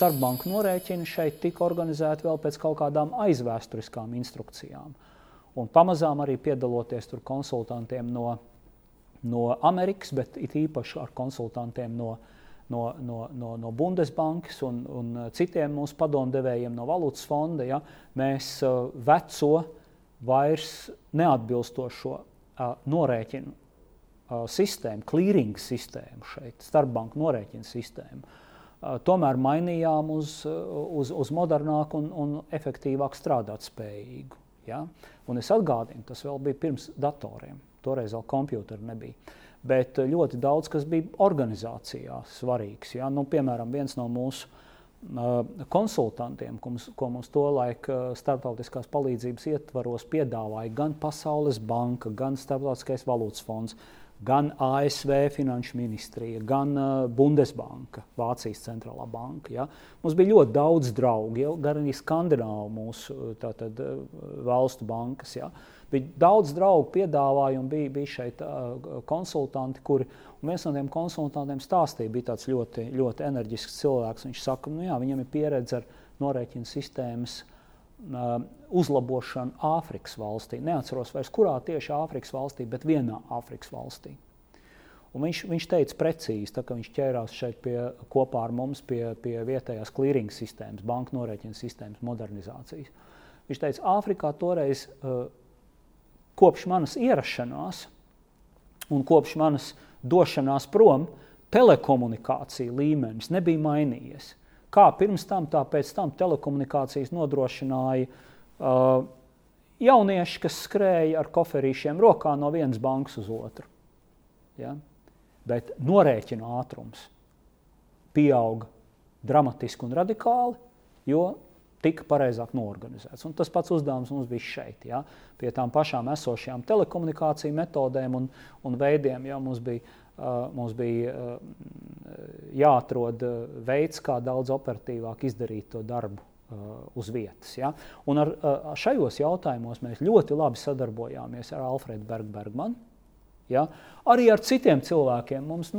starpbanku norēķini šeit tika organizēti vēl pēc kaut kādām aizvēsturiskām instrukcijām. Un pamazām arī piedaloties tur konsultantiem no Amerikas, bet it īpaši ar konsultantiem no Bundesbankas un citiem mūsu padomdevējiem no valūtas fonda, ja, mēs veco vairs neatbilstošo norēķinu sistēmu, clearing sistēmu šeit, starpbanku norēķinu sistēmu, tomēr mainījām uz modernāku un efektīvāk strādāt spējīgu. Ja? Un es atgādinu, tas vēl bija pirms datoriem, toreiz vēl kompjūteri nebija. Bet ļoti daudz, kas bija organizācijā svarīgs. Ja? Nu, piemēram, viens no mūsu konsultantiem, ko mums tolaik starptautiskās palīdzības ietvaros piedāvāja gan Pasaules banka, gan Starptautiskais valūtas fonds, gan ASV finanšu ministrija, gan Bundesbanka, Vācijas centrālā banka. Ja? Mums bija ļoti daudz draugu, ja? Gan arī Skandināvu mūsu valstu bankas. Ja? Bija daudz draugu piedāvājumu, bija šeit konsultanti, kuri, un viens no tiem konsultantiem stāstīja, bija tāds ļoti, ļoti enerģisks cilvēks. Viņš saka, nu jā, viņam ir pieredze ar norēķinu sistēmas uzlabošanu Āfrikas valstī. Neatceros vairs, kurā tieši Āfrikas valstī, bet vienā Āfrikas valstī. Un viņš teica precīzi, tā, ka viņš ķērās šeit kopā ar mums pie vietējās clearing sistēmas, banku norēķinu sistēmas modernizācijas. Viņš teica, Āfrikā toreiz kopš manas ierašanās un kopš manas došanās prom telekomunikācija līmenis nebija mainījies. Kā pirms tam, tā pēc tam telekomunikācijas nodrošināja jaunieši, kas skrēja ar koferīšiem rokā no vienas bankas uz otru. Ja? Bet norēķinu ātrums pieauga dramatiski un radikāli, jo tika pareizāk noorganizēts. Un tas pats uzdevums mums bija šeit. Ja? Pie tām pašām esošajām telekomunikāciju metodēm un veidiem, ja? Mums bija jāatrod veids, kā daudz operatīvāk izdarīt to darbu uz vietas. Ja? Un ar šajos jautājumos mēs ļoti labi sadarbojāmies ar Alfredu Bergmanu. Ja? Arī ar citiem cilvēkiem mums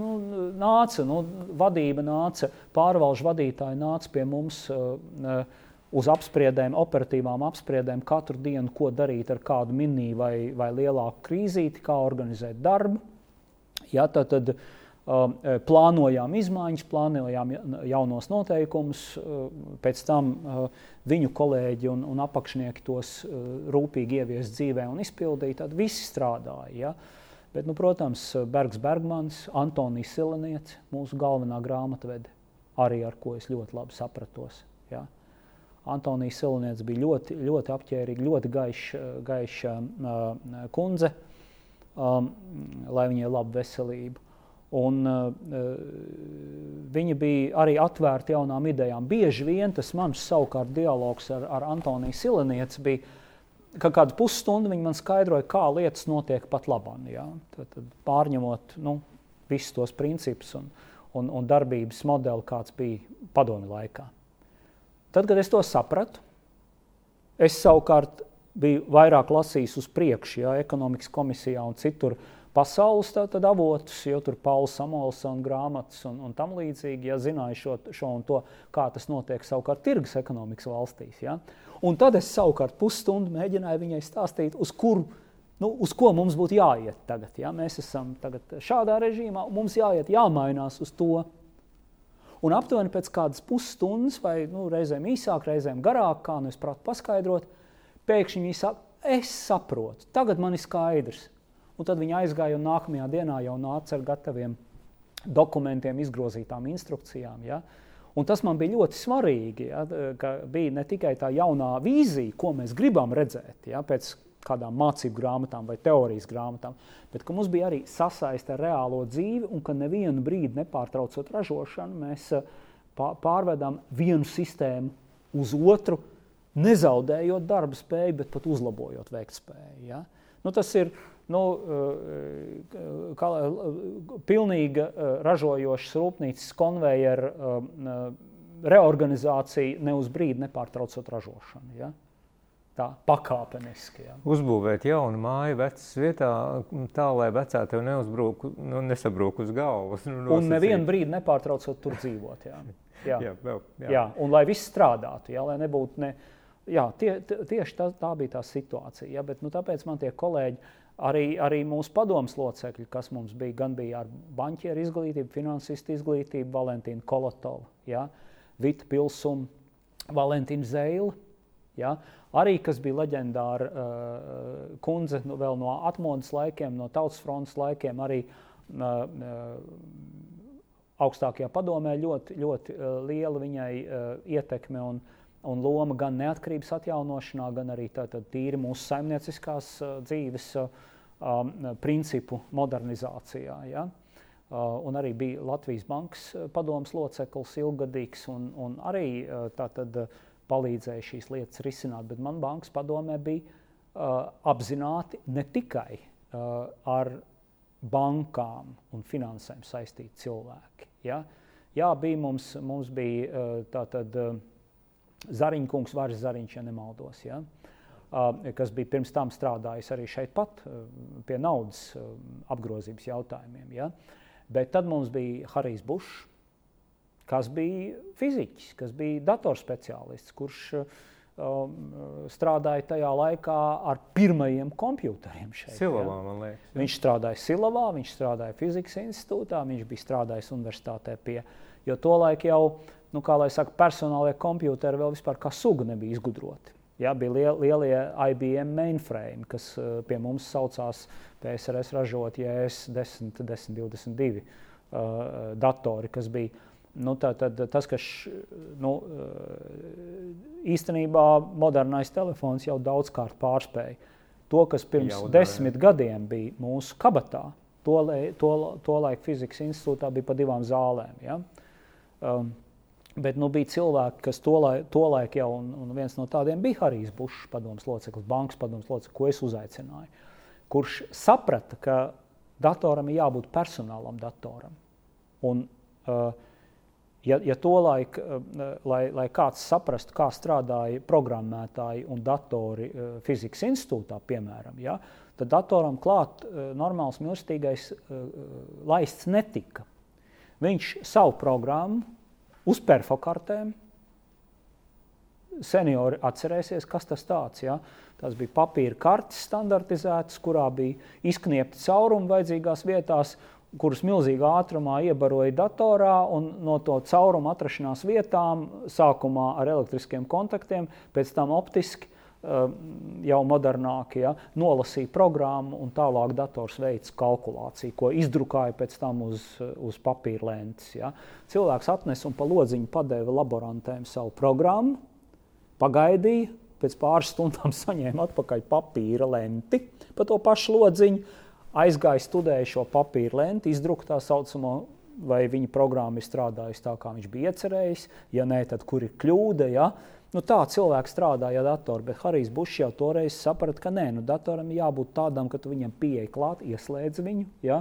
vadība nāca, pārvalžu vadītāji nāca pie mums uz apspriedēm, operatīvām apspriedēm katru dienu, ko darīt ar kādu mini vai lielāku krīzīti, kā organizēt darbu. Ja, tad plānojām izmaiņas, plānojām jaunos noteikumus, pēc tam viņu kolēģi un apakšnieki tos rūpīgi ievies dzīvē un izpildīja, tad visi strādāja. Ja. Bet, protams, Bergmans, Antonijs Sileniets, mūsu galvenā grāmatvede, arī ar ko es ļoti labi sapratos. Ja. Antonijs Sileniets bija ļoti, ļoti apķērīga, ļoti gaiša kundze, lai viņai labu veselību. Un viņa bija arī atvērta jaunām idejām. Bieži vien tas mans savukārt dialogs ar Antoniju Silenieci bija, ka kādu pusstundu viņi man skaidroja, kā lietas notiek pat labāk. Ja? Tad pārņemot visus tos principus un darbības modeli, kāds bija padomju laikā. Tad, kad es to sapratu, es savukārt biju vairāk lasījis uz priekšu, ja, ekonomikas komisijā un citur pasaules avotus, jo tur Pauls Samuelsona grāmatas un tam līdzīgi, ja zināju šo un to, kā tas notiek savukārt tirgus ekonomikas valstīs. Ja. Un tad es savukārt pusstundu mēģināju viņai stāstīt, uz ko mums būtu jāiet tagad. Ja. Mēs esam tagad šādā režīmā, un mums jāmainās uz to. Un aptuveni pēc kādas pusstundas, vai reizēm īsāk, reizēm garāk, kā es pratu paskaidrot, pēkšņi viņi saka, es saprotu, tagad man ir skaidrs. Un tad viņi aizgāja un nākamajā dienā jau nāca ar gataviem dokumentiem, izgrozītām instrukcijām. Ja? Un tas man bija ļoti svarīgi, ja? Ka bija ne tikai tā jaunā vīzija, ko mēs gribam redzēt, ja? Pēc kādām mācību grāmatām vai teorijas grāmatām, bet ka mums bija arī sasaiste ar reālo dzīvi un ka nevienu brīdi nepārtraucot ražošanu, mēs pārvedām vienu sistēmu uz otru, nezaudējot darba spēju, bet pat uzlabojot veiktspēju. Ja? Tas ir pilnīga ražojošas rūpnīcas konvejeru reorganizācija ne uz brīdi nepārtraucot ražošanu. Ja? Tā pakāpeniski. Ja. Uzbūvēt jaunu māju vecas vietā, tā, lai vecā tev nesabrūk uz galvas. Un nevienu brīdi nepārtraucot tur dzīvot. Jā. Jā. Jā, un lai viss strādātu, lai nebūtu tieši tā bija tā situācija. Ja, bet tāpēc man tie kolēģi, arī mūsu padomas locekļi, kas mums bija ar banķieru izglītību, finansistu izglītību, Valentīnu Kolotovu, ja, Vita Pilsuma, Valentīnu Zeila, ja, arī, kas bija leģendāra kundze vēl no atmodas laikiem, no Tautas frontes laikiem, arī augstākajā padomē ļoti liela viņai ietekme un loma gan neatkarības atjaunošanā, gan arī tātad tīri mūsu saimnieciskās dzīves principu modernizācijā. Ja? Un arī bija Latvijas bankas padomas loceklis ilggadīgs un arī tātad palīdzēja šīs lietas risināt, bet man bankas padomē bija apzināti ne tikai ar bankām un finansēm saistīti cilvēki. Ja? Jā, mums bija tātad Zariņkungs, Varis Zariņš, ja nemaldos, ja? Kas bija pirms tam strādājis arī šeit pat pie naudas apgrozības jautājumiem. Ja? Bet tad mums bija Harijs Bušs, kas bija fiziķis, kas bija datorspeciālists, kurš strādāja tajā laikā ar pirmajiem kompjuteriem šeit. Silavā, man liekas. Ja? Viņš strādāja Silavā, viņš strādāja fizikas institūtā, viņš bija strādājis universitātē jo tolaik jau, kā lai saka, personālie kompjuteri vēl vispār kā suga nebija izgudroti. Ja, bija lielie IBM mainframe, kas pie mums saucās PSRS ražot JS 1022 datori, kas bija tas, kas īstenībā modernais telefons jau daudzkārt pārspēja. To, kas pirms 10 gadiem bija mūsu kabatā, tolaik fizikas institūtā bija pa 2 zālēm. Ja? Bet bija cilvēki, kas tolaik jau, un viens no tādiem bija Harijs Bušs, padomas loceklis, bankas padomas loceklis, ko es uzaicināju, kurš saprata, ka datoram ir jābūt personālam datoram. Un Ja tolaik, lai kāds saprastu, kā strādāja programmētāji un datori fizikas institūtā, piemēram, ja, tad datoram klāt normāls milstīgais laists netika. Viņš savu programmu uz perfokartēm, seniori atcerēsies, kas tas tāds. Ja? Tas bija papīra kartes standartizētas, kurā bija izkniepti caurumi vajadzīgās vietās, kuras milzīgā ātrumā iebaroja datorā un no to caurumu atrašanās vietām, sākumā ar elektriskiem kontaktiem, pēc tam optiski, jau modernāki, ja, nolasīja programmu un tālāk dators veids kalkulāciju, ko izdrukāja pēc tam uz papīra lentes. Ja. Cilvēks atnes un pa lodziņu padeva laborantēm savu programmu, pagaidīja, pēc pāris stundām saņēma atpakaļ papīra lenti pa to pašu lodziņu, aizgāja studēja šo papīra lenti, izdruka tā saucamo, vai viņa programma ir strādājusi tā, kā viņš bija iecerējis, ja nē, tad kur ir kļūda, ja? Tā cilvēks strādāja datoru, bet Harijs Bušs jau toreiz saprata, ka nē, datoram jābūt tādam, ka tu viņam pieeja klāt, ieslēdz viņu, ja?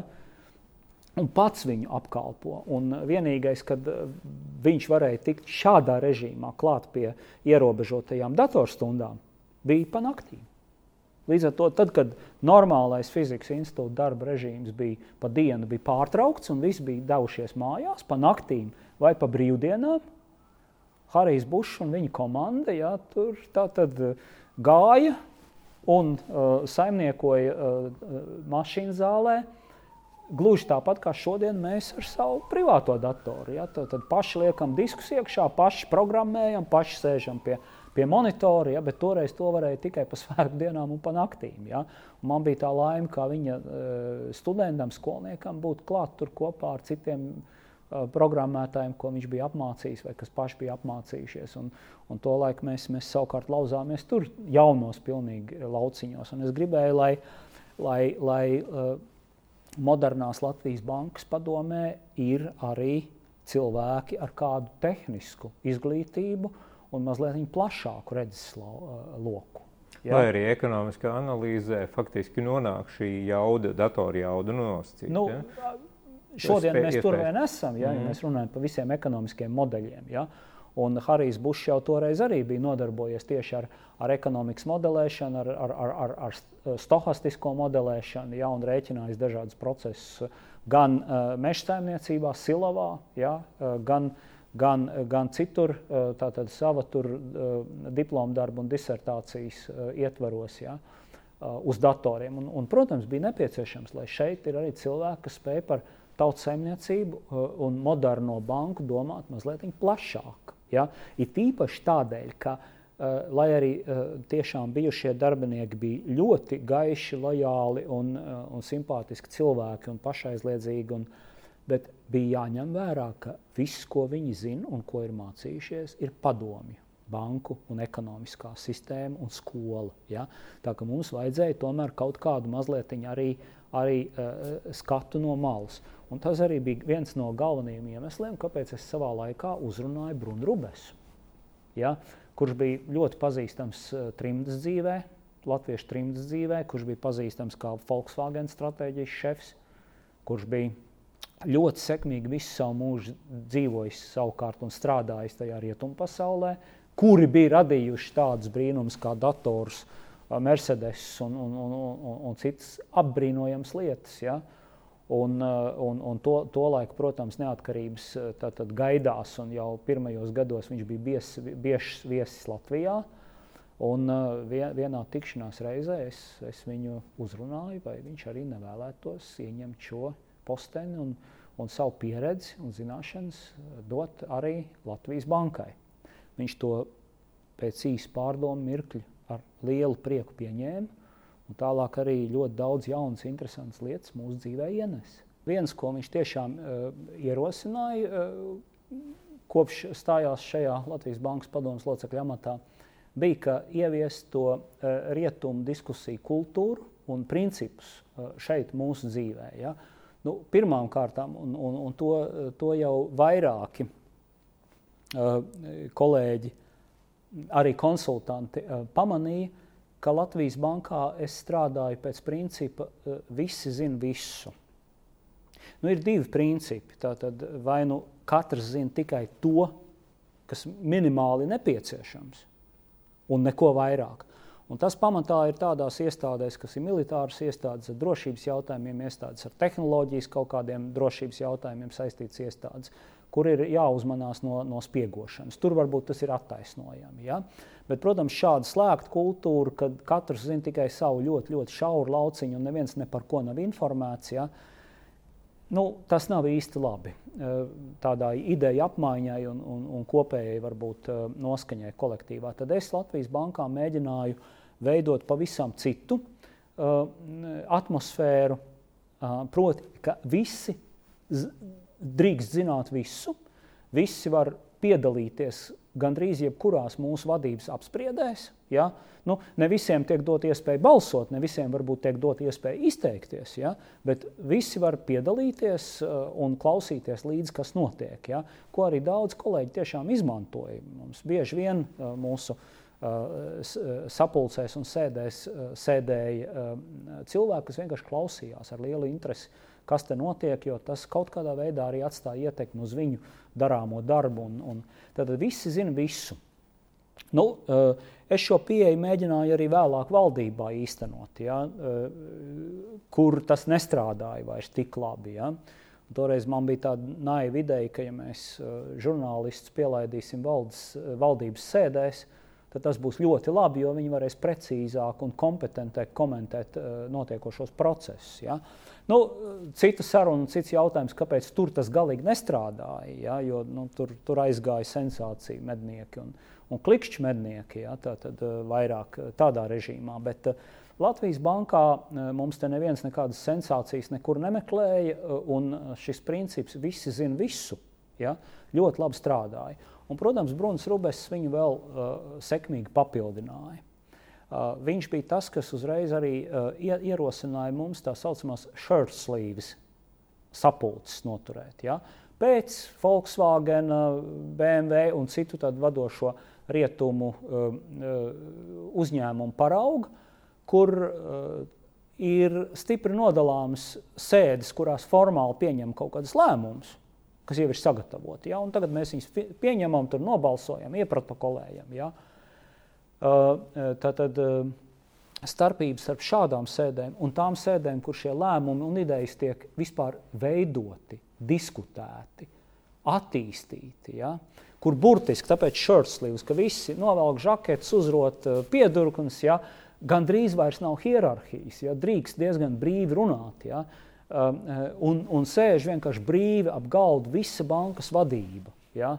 Un pats viņu apkalpo. Un vienīgais, kad viņš varēja tikt šādā režīmā klāt pie ierobežotajām datorstundām, bija pa naktīm. Līdz ar to, tad, kad normālais fizikas institūta darba režīms bija pa dienu bija pārtraukts un visi bija devušies mājās pa naktīm vai pa brīvdienām, Harijs Bušs un viņa komanda tur tātad gāja un saimniekoja mašīnu zālē, gluži tāpat kā šodien mēs ar savu privāto datoru. Ja? Tad paši liekam diskus iekšā, paši programmējam, paši sēžam pie monitora, ja? Bet toreiz to varēja tikai pa svētku dienām un pa naktīm. Ja? Un man bija tā laime, kā viņa studentam, skolniekam būt klāt tur kopā ar citiem programmētājiem, ko viņš bija apmācījis vai kas paši bija apmācījušies. Un to laiku mēs savukārt lauzāmies tur jaunos pilnīgi lauciņos. Un es gribēju, lai modernās Latvijas bankas padomē ir arī cilvēki ar kādu tehnisku izglītību un mazliet plašāku redzes loku. Ja? Vai arī ekonomiskā analīzē faktiski nonāk šī jauda, datoru jauda nosacīt? Ja? Šodien mēs tur vien esam, ja mēs runājam par visiem ekonomiskiem modeļiem. Ja? Un Harijs Bušs jau toreiz arī bija nodarbojies tieši ar ekonomikas modelēšanu, ar stohastisko modelēšanu, ja, un rēķinājis dažādus procesus gan mežsaimniecībā, Silavā, ja, gan gan citur, tātad sava tur diplomdarbu un disertācijas ietvaros, ja, uz datoriem. Un, protams, bija nepieciešams, lai šeit ir arī cilvēki, kas spēj par tautsaimniecību un moderno banku domāt mazliet plašāk. Ja? It īpaši tādēļ, ka, lai arī tiešām bijušie darbinieki bija ļoti gaiši, lojāli un simpātiski cilvēki un pašaizliedzīgi, bet bija jāņem vērā, ka viss, ko viņi zina un ko ir mācījušies, ir padomju, banku un ekonomiskā sistēma un skola. Ja? Tā ka mums vajadzēja tomēr kaut kādu mazlietiņu arī skatu no malas. Un tas arī bija viens no galvenajiem iemesliem, kāpēc es savā laikā uzrunāju Brunu Rubesu, ja? Kurš bija ļoti pazīstams trimdas dzīvē, latviešu trimdas dzīvē, kurš bija pazīstams kā Volkswagen stratēģijas šefs, kurš bija ļoti sekmīgi visu savu mūžu dzīvojis savukārt un strādājis tajā rietumu pasaulē, kuri bija radījuši tādus brīnumus kā dators, Mercedes un citas apbrīnojams lietas. Ja? Un to laiku, protams, neatkarības tātad gaidās, un jau pirmajos gados viņš bija biežs viesis Latvijā. Un vienā tikšanās reizē es viņu uzrunāju, vai viņš arī nevēlētos ieņemt šo posteni un savu pieredzi un zināšanas dot arī Latvijas bankai. Viņš to pēc īsa pārdomu mirkļa ar lielu prieku pieņēma, un tālāk arī ļoti daudz jaunas, interesantas lietas mūsu dzīvē ienes. Viens, ko viņš tiešām ierosināja, kopš stājās šajā Latvijas bankas padomes locekļa amatā, bija, ka ieviest to rietumu diskusiju kultūru un principus šeit mūsu dzīvē. Ja? Nu, pirmām kārtām, un to jau vairāki kolēģi, arī konsultanti pamanīja, ka Latvijas bankā es strādāju pēc principa visi zina visu. Nu, ir divi principi. Tātad vai nu katrs zina tikai to, kas minimāli nepieciešams, un neko vairāk. Un tas pamatā ir tādās iestādēs, kas ir militāras iestādes ar drošības jautājumiem, iestādes ar tehnoloģijas kaut kādiem drošības jautājumiem saistītas iestādes, kur ir jāuzmanās no spiegošanas. Tur varbūt tas ir attaisnojami. Ja? Bet, protams, šāda slēgta kultūra, kad katrs zina tikai savu ļoti, ļoti šauru lauciņu un neviens ne par ko nav informēts, ja? Nu, tas nav īsti labi. Tādai ideja apmaiņai un kopējai varbūt noskaņai kolektīvā. Tad es Latvijas bankā mēģināju veidot pavisam citu atmosfēru, proti, ka visi drīkst zināt visu, visi var piedalīties gandrīz jebkurās mūsu vadības apspriedēs. Ja? Nu, ne visiem tiek dot iespēja balsot, ne visiem varbūt tiek dot iespēja izteikties, ja? Bet visi var piedalīties un klausīties līdzi, kas notiek, ja? Ko arī daudz kolēģi tiešām izmantoja. Mums bieži vien mūsu sapulcēs un sēdēs sēdēja cilvēki, kas vienkārši klausījās ar lielu interesi, kas te notiek, jo tas kaut kādā veidā arī atstāja ietekmi uz viņu darāmo darbu. Tad visi zina visu. Nu, es šo pieeju mēģināju arī vēlāk valdībā īstenot, ja, kur tas nestrādāja vairs tik labi. Ja. Toreiz man bija tāda naiva ideja, ka ja mēs žurnālistus pielaidīsim valdības sēdēs, tad tas būs ļoti labi, jo viņi varēs precīzāk un kompetentāk komentēt notiekošos procesus. Ja. Nu, cita saruna, cits jautājums, kāpēc tur tas galīgi nestrādāja, ja, jo tur aizgāja sensācija mednieki un klikšķi mednieki, ja, tad vairāk tādā režīmā. Bet Latvijas bankā mums te neviens nekādas sensācijas nekur nemeklēja, un šis princips visi zina visu, ja, ļoti labi strādāja. Un, protams, Bruns Rubess viņu vēl sekmīgi papildināja. Viņš bija tas, kas uzreiz arī ierosināja mums tā saucamās shirt sleeves sapulces noturēt. Ja? Pēc Volkswagen, BMW un citu tādu vadošo rietumu uzņēmumu parauga, kur ir stipri nodalāmas sēdes, kurās formāli pieņem kaut kādas lēmumus, kas jau ir sagatavoti. Ja? Un tagad mēs viņus pieņemam, tur nobalsojam, ieprotokolējam. Ja? Tātad starpības starp šādām sēdēm un tām sēdēm, kur šie lēmumi un idejas tiek vispār veidoti, diskutēti attīstīti, ja? Kur burtiski, tāpēc shirt sleeves, ka visi novelk žaketes, uzrot piedurknes, ja? Gandrīz vairs nav hierarhijas, ja? Drīkst diezgan brīvi runāt, ja? Un sēž vienkārši brīvi ap galdu visa bankas vadība, ja?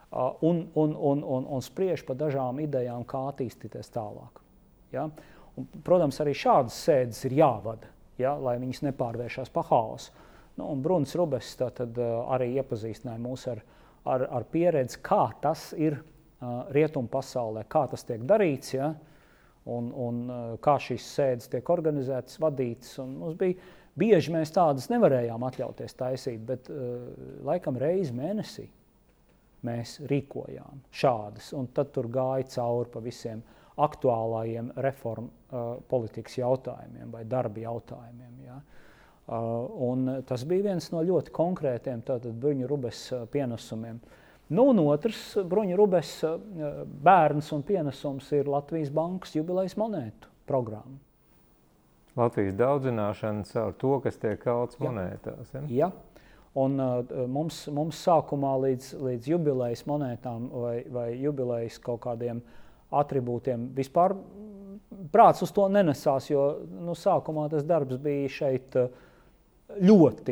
Un spriež par dažām idejām, kā attīstīties tālāk. Ja? Un, protams, arī šādas sēdes ir jāvada, ja? Lai viņas nepārvēršās pa haosu. Nu, un Brunis Rubess tātad arī iepazīstināja mūs ar pieredzi, kā tas ir rietumu pasaulē, kā tas tiek darīts, ja? Un kā šīs sēdes tiek organizētas, vadītas. Un mums bija bieži mēs tādas nevarējām atļauties taisīt, bet laikam reizi mēnesī mēs rīkojām šādas. Un tad tur gāja cauri pa visiem aktuālajiem reformu politikas jautājumiem vai darba jautājumiem. Ja? Un tas bija viens no ļoti konkrētiem Bruņa Rubessa pienesumiem. Nu, un otrs Bruņa Rubessa bērns un pienesums ir Latvijas Bankas jubilejas monētu programma. Latvijas daudzināšana caur to, kas tiek kalts monētās. Ja? Un mums sākumā līdz jubilejas monētām vai jubilejas kaut kādiem atribūtiem vispār prāts uz to nenesās, jo sākumā tas darbs bija šeit ļoti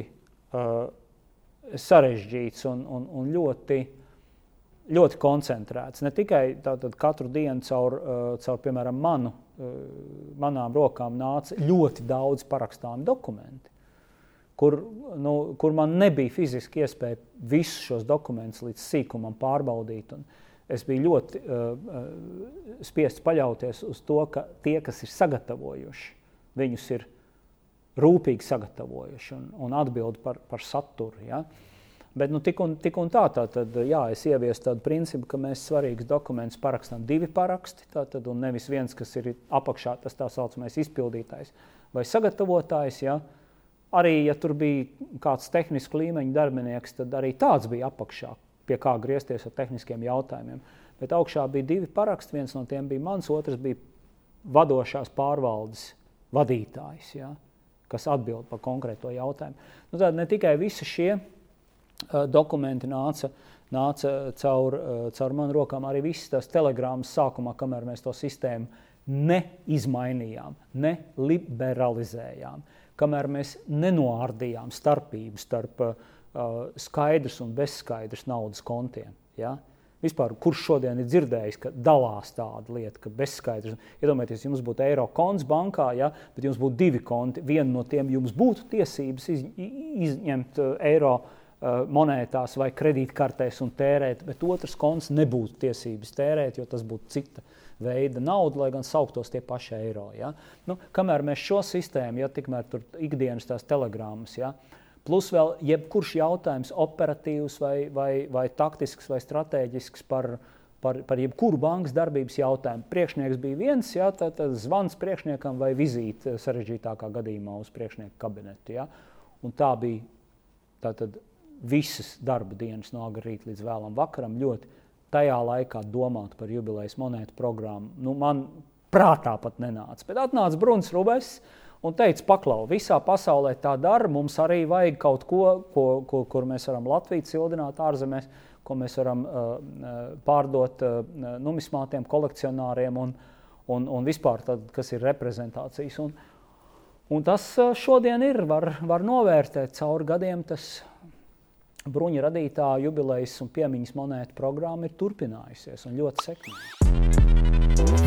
sarežģīts un ļoti koncentrēts. Ne tikai tātad katru dienu caur piemēram, manām rokām nāca ļoti daudz parakstāmi dokumenti, kur man nebija fiziski iespēja visus šos dokumentus līdz sīkumam pārbaudīt. Un es biju ļoti spiests paļauties uz to, ka tie, kas ir sagatavojuši, viņus ir rūpīgi sagatavojuši un atbild par saturu. Ja? Bet tik un tā, es ieviesu tādu principu, ka mēs svarīgus dokumentus parakstām 2 paraksti, un nevis viens, kas ir apakšā, tas tā saucamais izpildītājs vai sagatavotājs. Ja? Arī, ja tur bija kāds tehnisku līmeņa darbinieks, tad arī tāds bija apakšā, pie kā griezties ar tehniskiem jautājumiem. Bet augšā bija 2 paraksti, viens no tiem bija mans, otrs bija vadošās pārvaldes vadītājs, ja? Kas atbild par konkrēto jautājumu. Tad ne tikai visi šie dokumenti nāca caur manu rokām, arī visas tās telegrammas sākumā, kamēr mēs to sistēmu neizmainījām, neliberalizējām, kamēr mēs nenoārdījām starpību starp skaidrs un bezskaidrs naudas kontiem. Ja? Vispār, kurš šodien ir dzirdējis, ka dalās tāda lieta, ka bezskaidrs. Iedomājieties, jums būtu eiro konts bankā, ja? Bet jums būtu 2 konti. Vienu no tiem jums būtu tiesības izņemt eiro monētās vai kredītkartēs un tērēt, bet otrs konts nebūtu tiesības tērēt, jo tas būtu cita veida nauda, lai gan sauktos tie paši eiro. Ja? Kamēr mēs šo sistēmu, ja tikmēr tur ikdienas tās telegrammas, ja? Plus vēl jebkurš jautājums operatīvs vai taktisks vai strateģisks par jebkuru bankas darbības jautājumu. Priekšnieks bija viens, ja, tad zvans priekšniekam vai vizīte sarežģītākā gadījumā uz priekšnieku kabinetu. Ja. Un tā bija tātad visas darba dienas no agrā rīta līdz vēlam vakaram ļoti tajā laikā domāt par jubilejas monētu programmu. Man prātā pat nenāca. Bet atnāca Brunis Rubess un teica, paklau, visā pasaulē tā dara, mums arī vajag kaut ko, kur mēs varam Latviju cildināt ārzemēs, ko mēs varam pārdot numismātiem, kolekcionāriem un vispār tad, kas ir reprezentācijas. Un tas šodien var novērtēt cauri gadiem, tas Bruņa radītā jubilejas un piemiņas monētu programma ir turpinājusies un ļoti sekmīgi.